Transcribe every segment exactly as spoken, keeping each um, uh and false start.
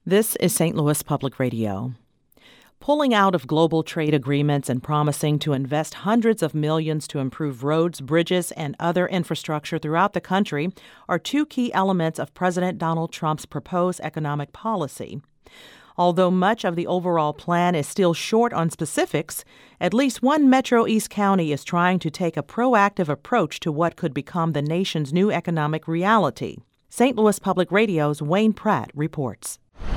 This is Saint Louis Public Radio. Pulling out of global trade agreements and promising to invest hundreds of millions to improve roads, bridges, and other infrastructure throughout the country are two key elements of President Donald Trump's proposed economic policy. Although much of the overall plan is still short on specifics, at least one Metro East county is trying to take a proactive approach to what could become the nation's new economic reality. Saint Louis Public Radio's Wayne Pratt reports.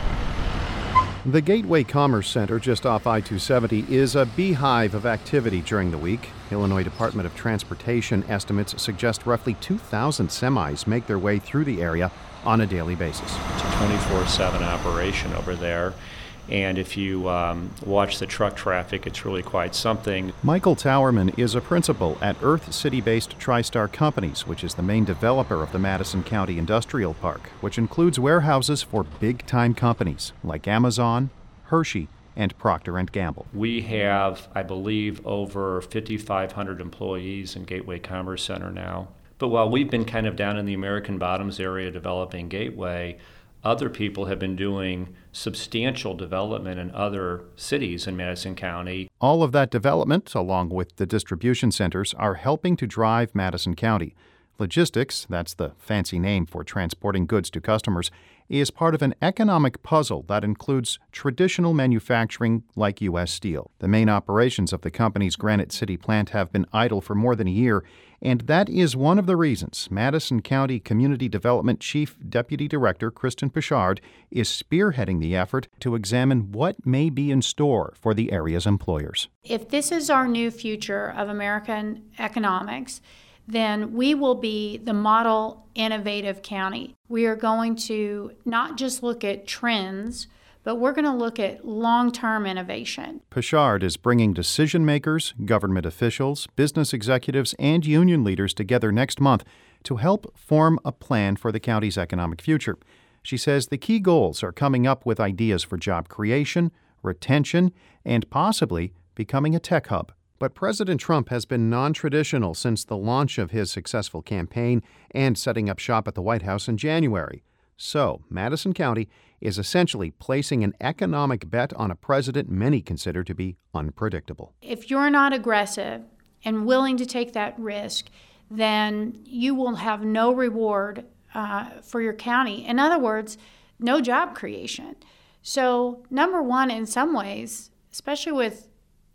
The Gateway Commerce Center just off I two seventy is a beehive of activity during the week. Illinois Department of Transportation estimates suggest roughly two thousand semis make their way through the area on a daily basis. It's a twenty-four seven operation over there, and if you um, watch the truck traffic, it's really quite something. Michael Towerman is a principal at Earth City-based TriStar Companies, which is the main developer of the Madison County Industrial Park, which includes warehouses for big-time companies like Amazon, Hershey, and Procter and Gamble. We have, I believe, over fifty-five hundred employees in Gateway Commerce Center now. But while we've been kind of down in the American Bottoms area developing Gateway, other people have been doing substantial development in other cities in Madison County. All of that development, along with the distribution centers, are helping to drive Madison County. Logistics, that's the fancy name for transporting goods to customers, is part of an economic puzzle that includes traditional manufacturing like U S Steel. The main operations of the company's Granite City plant have been idle for more than a year, and that is one of the reasons Madison County Community Development Chief Deputy Director Kristen Pichard is spearheading the effort to examine what may be in store for the area's employers. If this is our new future of American economics, then we will be the model innovative county. We are going to not just look at trends, but we're going to look at long-term innovation. Pichard is bringing decision makers, government officials, business executives, and union leaders together next month to help form a plan for the county's economic future. She says the key goals are coming up with ideas for job creation, retention, and possibly becoming a tech hub. But President Trump has been non-traditional since the launch of his successful campaign and setting up shop at the White House in January. So, Madison County is essentially placing an economic bet on a president many consider to be unpredictable. If you're not aggressive and willing to take that risk, then you will have no reward uh, for your county. In other words, no job creation. So, number one, in some ways, especially with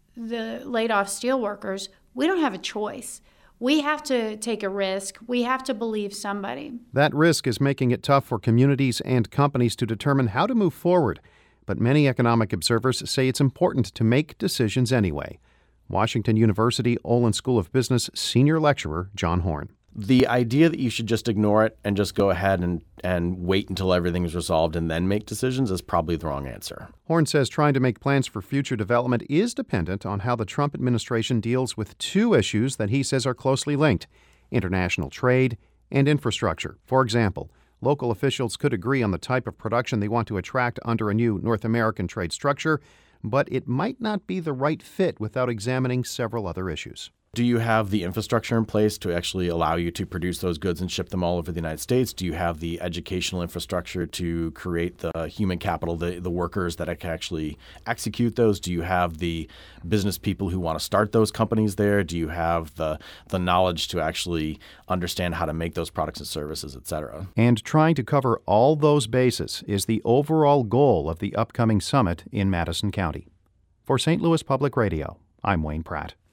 the laid-off steelworkers, we don't have a choice. We have to take a risk. We have to believe somebody. That risk is making it tough for communities and companies to determine how to move forward. But many economic observers say it's important to make decisions anyway. Washington University Olin School of Business senior lecturer John Horn. The idea that you should just ignore it and just go ahead and, and wait until everything is resolved and then make decisions is probably the wrong answer. Horn says trying to make plans for future development is dependent on how the Trump administration deals with two issues that he says are closely linked: international trade and infrastructure. For example, local officials could agree on the type of production they want to attract under a new North American trade structure, but it might not be the right fit without examining several other issues. Do you have the infrastructure in place to actually allow you to produce those goods and ship them all over the United States? Do you have the educational infrastructure to create the human capital, the, the workers that can actually execute those? Do you have the business people who want to start those companies there? Do you have the, the knowledge to actually understand how to make those products and services, et cetera? And trying to cover all those bases is the overall goal of the upcoming summit in Madison County. For Saint Louis Public Radio, I'm Wayne Pratt.